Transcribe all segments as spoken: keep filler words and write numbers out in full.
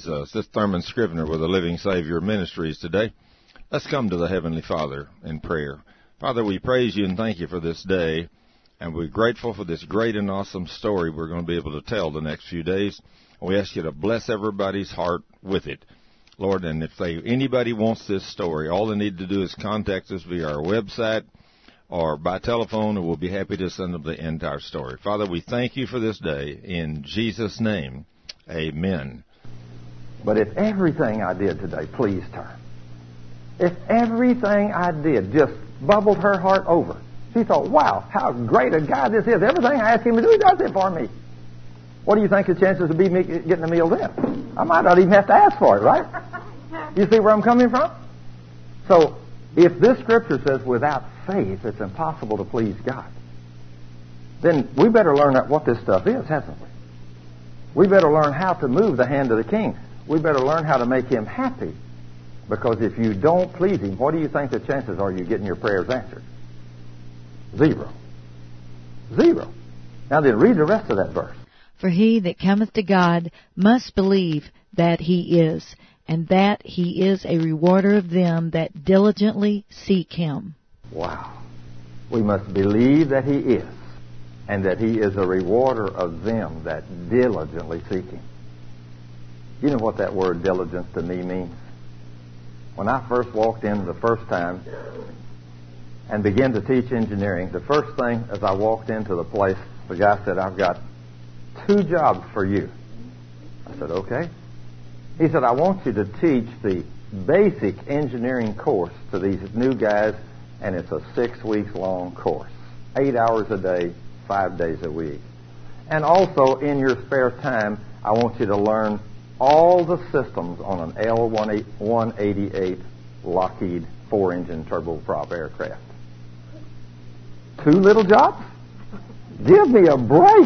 Uh, this is Thurman Scrivener with the Living Savior Ministries today. Let's come to the Heavenly Father in prayer. Father, we praise you and thank you for this day, and we're grateful for this great and awesome story we're going to be able to tell the next few days. We ask you to bless everybody's heart with it, Lord, and if they, anybody wants this story, all they need to do is contact us via our website or by telephone, and we'll be happy to send them the entire story. Father, we thank you for this day. In Jesus' name, amen. But if everything I did today pleased her, if everything I did just bubbled her heart over, she thought, wow, how great a guy this is. Everything I ask him to do, he does it for me. What do you think the chances of me getting a meal then? I might not even have to ask for it, right? You see where I'm coming from? So, if this scripture says without faith it's impossible to please God, then we better learn what this stuff is, hasn't we? We better learn how to move the hand of the king. We better learn how to make him happy. Because if you don't please him, what do you think the chances are you getting your prayers answered? Zero. Zero. Now then, read the rest of that verse. For he that cometh to God must believe that he is, and that he is a rewarder of them that diligently seek him. Wow. We must believe that he is, and that he is a rewarder of them that diligently seek him. You know what that word diligence to me means? When I first walked in the first time and began to teach engineering, the first thing as I walked into the place, the guy said, I've got two jobs for you. I said, okay. He said, I want you to teach the basic engineering course to these new guys, and it's a six weeks long course. Eight hours a day, five days a week. And also, in your spare time, I want you to learn all the systems on an L one eighty-eight Lockheed four-engine turboprop aircraft. Two little jobs? Give me a break.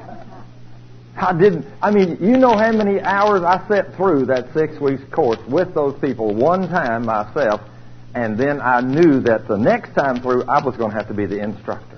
I didn't, I mean, you know how many hours I sat through that six weeks course with those people one time myself, and then I knew that the next time through I was going to have to be the instructor.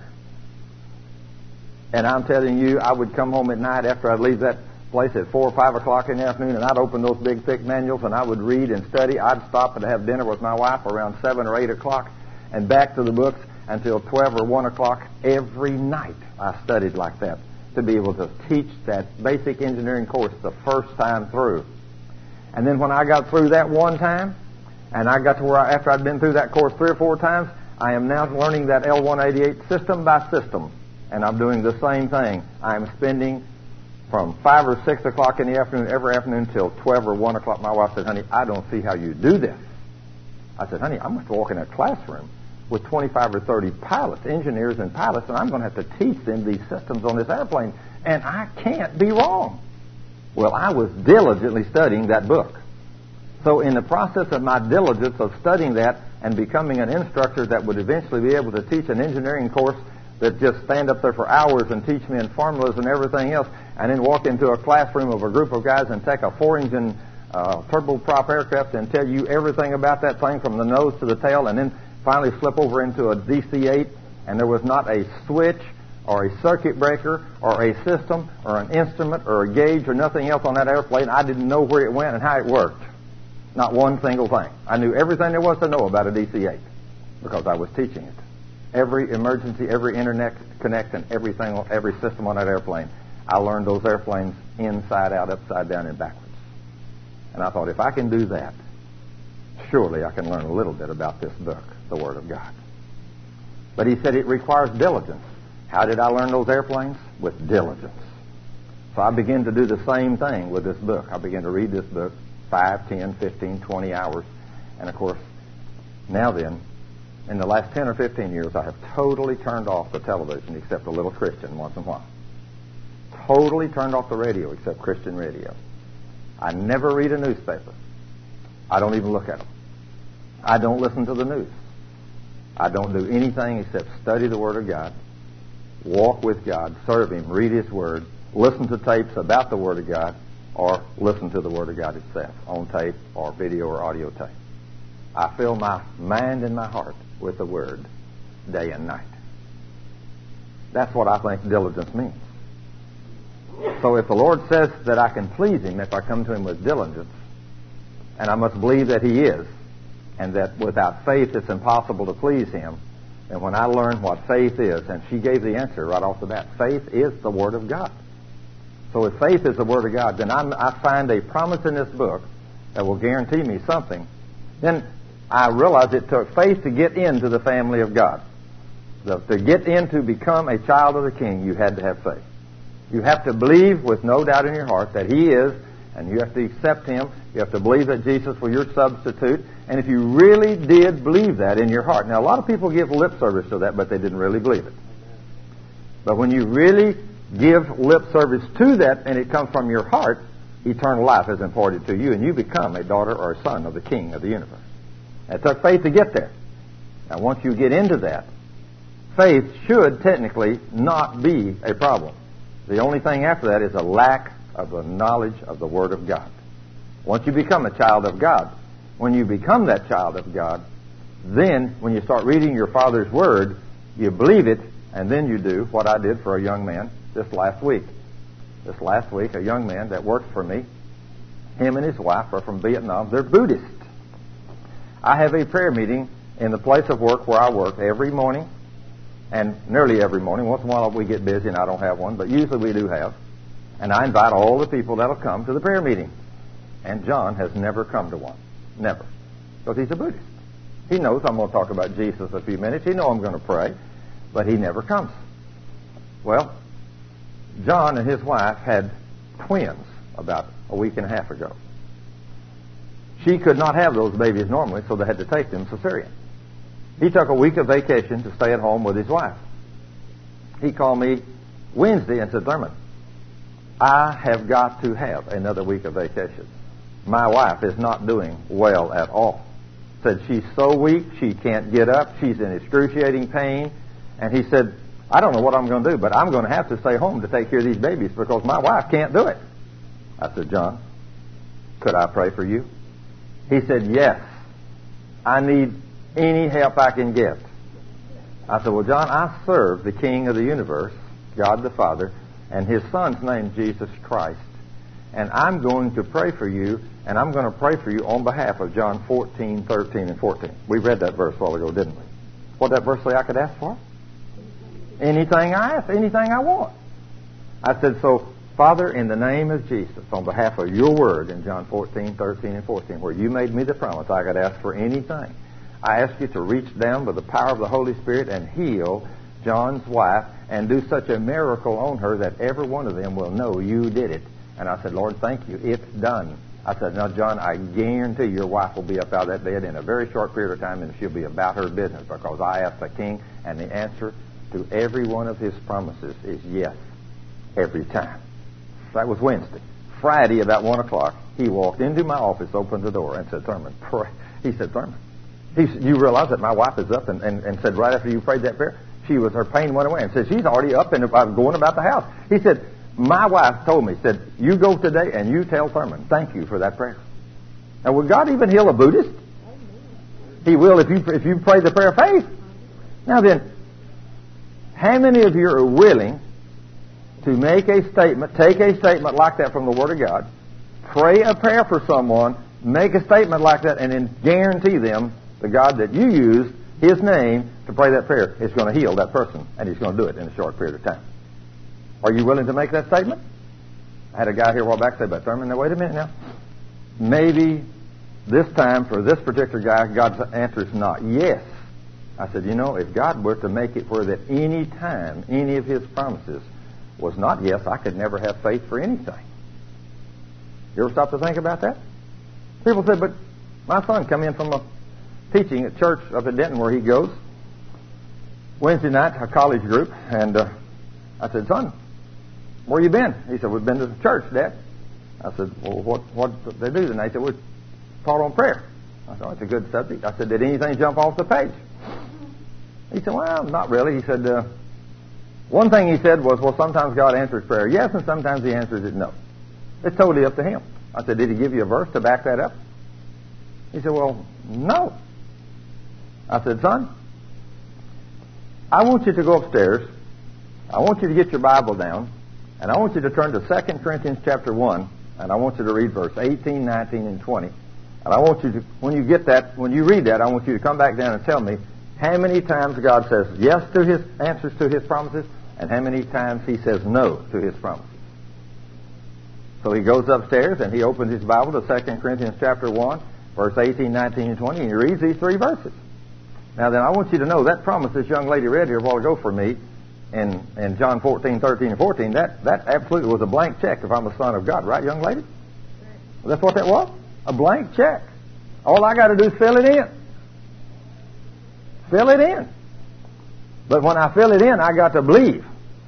And I'm telling you, I would come home at night after I'd leave that place at four or five o'clock in the afternoon, and I'd open those big thick manuals and I would read and study. I'd stop and have dinner with my wife around seven or eight o'clock and back to the books until twelve or one o'clock every night. I studied like that to be able to teach that basic engineering course the first time through. And then when I got through that one time, and I got to where I, after I'd been through that course three or four times, I am now learning that L one eighty-eight system by system. And I'm doing the same thing. I'm spending from five or six o'clock in the afternoon, every afternoon, till twelve or one o'clock. My wife said, honey, I don't see how you do this. I said, honey, I must walk in a classroom with twenty-five or thirty pilots, engineers and pilots, and I'm going to have to teach them these systems on this airplane, and I can't be wrong. Well, I was diligently studying that book. So in the process of my diligence of studying that and becoming an instructor that would eventually be able to teach an engineering course that just stand up there for hours and teach me in formulas and everything else, and then walk into a classroom of a group of guys and take a four-engine uh, turboprop aircraft and tell you everything about that thing from the nose to the tail, and then finally slip over into a D C eight, and there was not a switch or a circuit breaker or a system or an instrument or a gauge or nothing else on that airplane. I didn't know where it went and how it worked. Not one single thing. I knew everything there was to know about a D C eight because I was teaching it. Every emergency, every internet connection, everything, every system on that airplane. I learned those airplanes inside out, upside down, and backwards. And I thought, if I can do that, surely I can learn a little bit about this book, the Word of God. But he said it requires diligence. How did I learn those airplanes? With diligence. So I began to do the same thing with this book. I began to read this book five, ten, fifteen, twenty hours. And, of course, now then, in the last ten or fifteen years, I have totally turned off the television except a little Christian once in a while. Totally turned off the radio except Christian radio. I never read a newspaper. I don't even look at them. I don't listen to the news. I don't do anything except study the Word of God, walk with God, serve Him, read His Word, listen to tapes about the Word of God, or listen to the Word of God itself on tape or video or audio tape. I fill my mind and my heart with the Word day and night. That's what I think diligence means. So if the Lord says that I can please Him if I come to Him with diligence, and I must believe that He is, and that without faith it's impossible to please Him, then when I learn what faith is, and she gave the answer right off the bat, faith is the Word of God. So if faith is the Word of God, then I'm, I find a promise in this book that will guarantee me something. Then I realize it took faith to get into the family of God. The, to get in to become a child of the King, you had to have faith. You have to believe with no doubt in your heart that He is, and you have to accept Him. You have to believe that Jesus was your substitute. And if you really did believe that in your heart. Now, a lot of people give lip service to that, but they didn't really believe it. But when you really give lip service to that, and it comes from your heart, eternal life is imparted to you, and you become a daughter or a son of the King of the universe. It took faith to get there. Now, once you get into that, faith should technically not be a problem. The only thing after that is a lack of the knowledge of the Word of God. Once you become a child of God, when you become that child of God, then when you start reading your Father's Word, you believe it, and then you do what I did for a young man this last week. This last week, a young man that works for me, him and his wife are from Vietnam. They're Buddhist. I have a prayer meeting in the place of work where I work every morning, and nearly every morning. Once in a while we get busy and I don't have one, but usually we do have. And I invite all the people that'll come to the prayer meeting. And John has never come to one. Never. Because he's a Buddhist. He knows I'm going to talk about Jesus a few minutes. He knows I'm going to pray. But he never comes. Well, John and his wife had twins about a week and a half ago. She could not have those babies normally, so they had to take them cesarean. He took a week of vacation to stay at home with his wife. He called me Wednesday and said, Thurman, I have got to have another week of vacation. My wife is not doing well at all. Said she's so weak, she can't get up. She's in excruciating pain. And he said, I don't know what I'm going to do, but I'm going to have to stay home to take care of these babies because my wife can't do it. I said, John, could I pray for you? He said, yes. I need any help I can get. I said, well, John, I serve the King of the universe, God the Father, and His Son's name, Jesus Christ. And I'm going to pray for you, and I'm going to pray for you on behalf of John fourteen, thirteen, and fourteen. We read that verse a while ago, didn't we? What did that verse say I could ask for? Anything I ask, anything I want. I said, so, Father, in the name of Jesus, on behalf of your word in John fourteen, thirteen, and fourteen, where you made me the promise I could ask for anything, I ask you to reach down by the power of the Holy Spirit and heal John's wife and do such a miracle on her that every one of them will know you did it. And I said, Lord, thank you. It's done. I said, now, John, I guarantee your wife will be up out of that bed in a very short period of time, and she'll be about her business because I asked the King, and the answer to every one of His promises is yes, every time. That was Wednesday. Friday, about one o'clock, he walked into my office, opened the door, and said, Thurman, pray. He said, Thurman, he said, you realize that my wife is up, and, and, and said right after you prayed that prayer, she was, her pain went away, and said, she's already up and going about the house. He said, my wife told me, said, you go today and you tell Thurman, thank you for that prayer. Now, will God even heal a Buddhist? He will if you if you pray the prayer of faith. Now then, how many of you are willing to make a statement, take a statement like that from the Word of God, pray a prayer for someone, make a statement like that, and then guarantee them the God that you used, His name, to pray that prayer is going to heal that person, and He's going to do it in a short period of time? Are you willing to make that statement? I had a guy here a while back say, but Thurman, now wait a minute now. Maybe this time for this particular guy, God's answer is not yes. I said, you know, if God were to make it where that any time any of His promises was not yes, I could never have faith for anything. You ever stop to think about that? People said, but my son come in from a teaching at church up at Denton where he goes. Wednesday night, a college group, and uh, I said, son, where you been? He said, we've been to the church, Dad. I said, well, what what did they do? And they said, we taught on prayer. I said, oh, it's a good subject. I said, did anything jump off the page? He said, well, not really. He said, uh, one thing he said was, well, sometimes God answers prayer yes, and sometimes He answers it no. It's totally up to Him. I said, did He give you a verse to back that up? He said, well, no. I said, son, I want you to go upstairs. I want you to get your Bible down, And I want you to turn to Second Corinthians chapter one, and I want you to read verse eighteen, nineteen, and twenty. And I want you to, when you get that, when you read that, I want you to come back down and tell me how many times God says yes to His answers to His promises, and how many times He says no to His promises. So he goes upstairs and he opens his Bible to Second Corinthians chapter one, verse eighteen, nineteen, and twenty, and he reads these three verses. Now then, I want you to know that promise this young lady read here a while ago for me in, in John fourteen, thirteen, and fourteen, that, that absolutely was a blank check if I'm a son of God. Right, young lady? Well, that's what that was? A blank check. All I got to do is fill it in. Fill it in. But when I fill it in, I got to believe.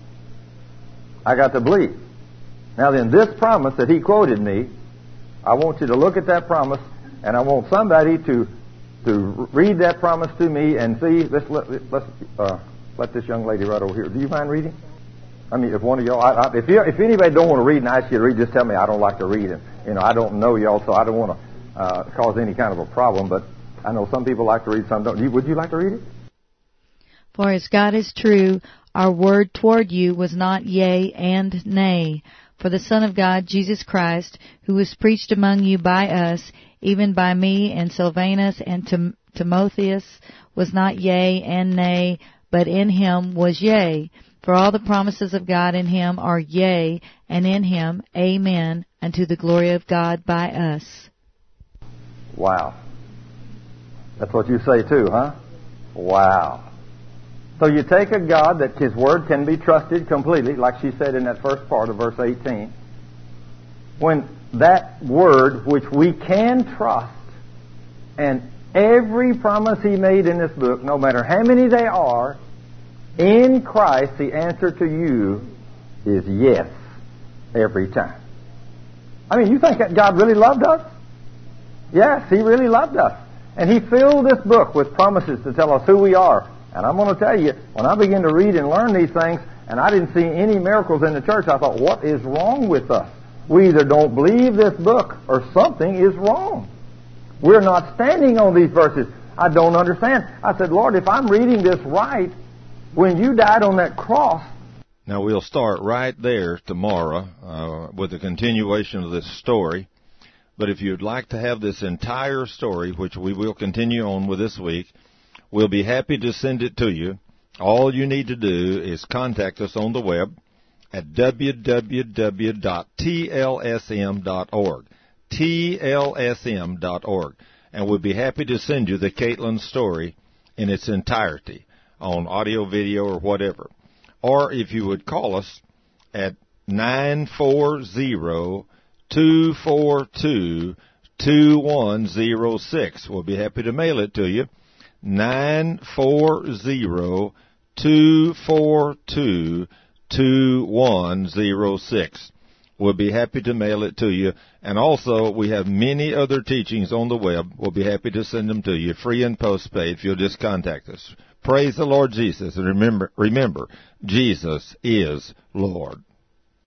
I got to believe. Now then, this promise that he quoted me, I want you to look at that promise, and I want somebody to to read that promise to me and see. Let's let let's uh, let this young lady right over here. Do you mind reading? I mean, if one of y'all, I, I, if you, if anybody don't want to read and I ask you to read, just tell me I don't like to read, and you know I don't know y'all, so I don't want to uh, cause any kind of a problem. But I know some people like to read, some don't. Would you like to read it? For as God is true, our word toward you was not yea and nay. For the Son of God, Jesus Christ, who was preached among you by us, even by me and Silvanus and Tim- Timotheus, was not yea and nay, but in him was yea. For all the promises of God in him are yea, and in him amen, unto the glory of God by us. Wow. That's what you say too, huh? Wow. So you take a God that His Word can be trusted completely, like she said in that first part of verse eighteen. When that Word, which we can trust, and every promise He made in this book, no matter how many they are, in Christ the answer to you is yes, every time. I mean, you think that God really loved us? Yes, He really loved us. And He filled this book with promises to tell us who we are. And I'm going to tell you, when I began to read and learn these things, and I didn't see any miracles in the church, I thought, what is wrong with us? We either don't believe this book or something is wrong. We're not standing on these verses. I don't understand. I said, Lord, if I'm reading this right, when you died on that cross. Now we'll start right there tomorrow uh, with a continuation of this story. But if you'd like to have this entire story, which we will continue on with this week, we'll be happy to send it to you. All you need to do is contact us on the web at w w w dot t l s m dot org. t l s m dot org. And we'll be happy to send you the Caitlin story in its entirety on audio, video, or whatever. Or if you would call us at nine four zero, two four two, two one zero six. We'll be happy to mail it to you. nine four zero, two four two, two one zero six. We'll be happy to mail it to you. And also, we have many other teachings on the web. We'll be happy to send them to you, free and postpaid, if you'll just contact us. Praise the Lord Jesus. And remember, remember, Jesus is Lord.